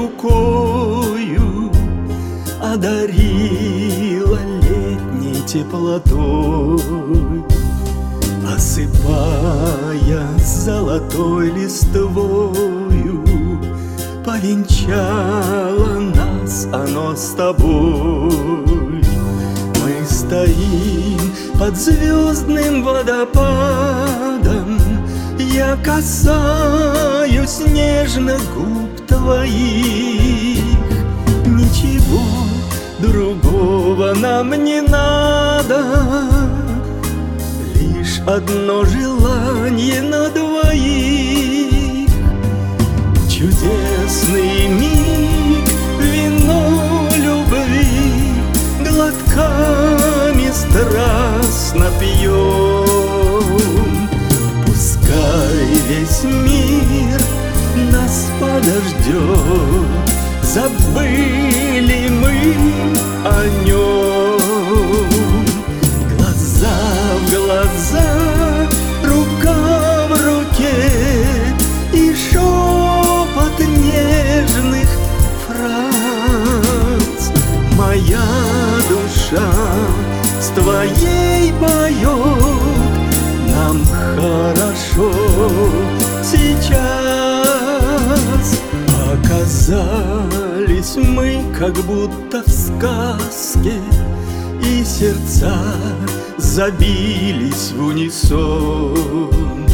рукою одарила летней теплотой, осыпая золотой листвою. Повенчало нас оно с тобой. Мы стоим под звездным водопадом, я касаюсь нежно губ твоих. Ничего другого нам не надо, лишь одно желание на двоих. Чудесный миг, вино любви, глотками страстно пьем. Пускай весь мир нас подождет, забыли мы о нем. Глаза в глаза, рука в руке и шепот нежных фраз. Моя душа с твоей поет, нам хорошо сейчас. Оказались мы как будто в сказке, и сердца забились в унисон.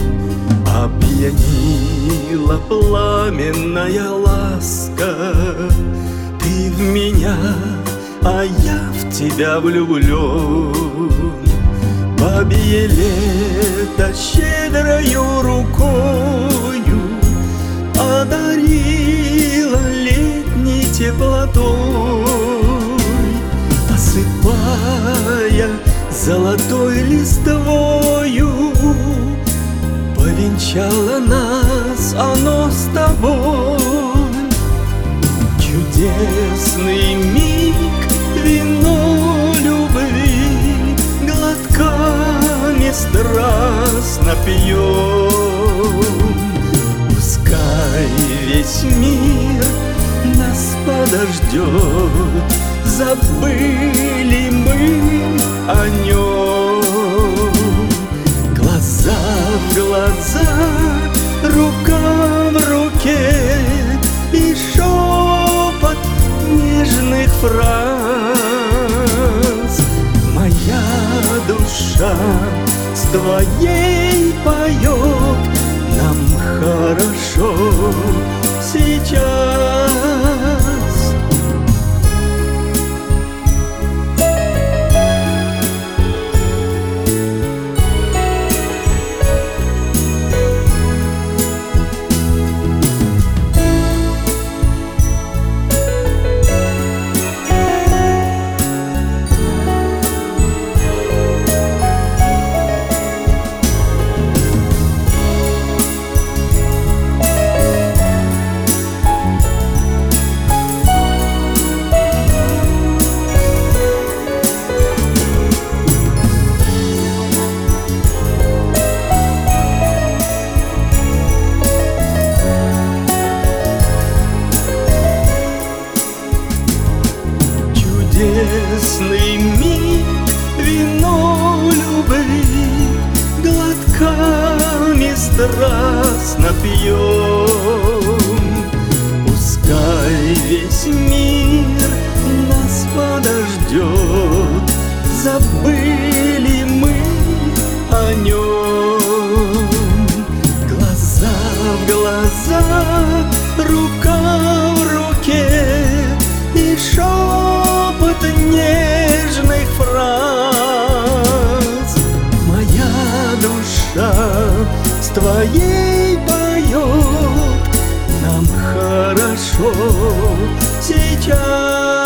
Опьянила пламенная ласка, ты в меня, а я в тебя влюблен. Бабье лето щедрою рукою одарила летней теплотой, осыпая золотой листвою. Повенчало нас оно с тобой. Чудесный миг, вино любви, глотками страстно пьем. Пускай весь мир нас подождет, забыли мы о нем. Глаза в глаза, рука в руке и шепот нежных фраз. Моя душа с твоей поет, нам хорошо сейчас. Чудесный миг, вино любви, глотками страстно пьем. Пускай весь мир нас подождет, забыли мы о нем. Глаза в глаза, рука в руке и шепот нежных фраз. Моя душа с твоей поет, нам хорошо сейчас.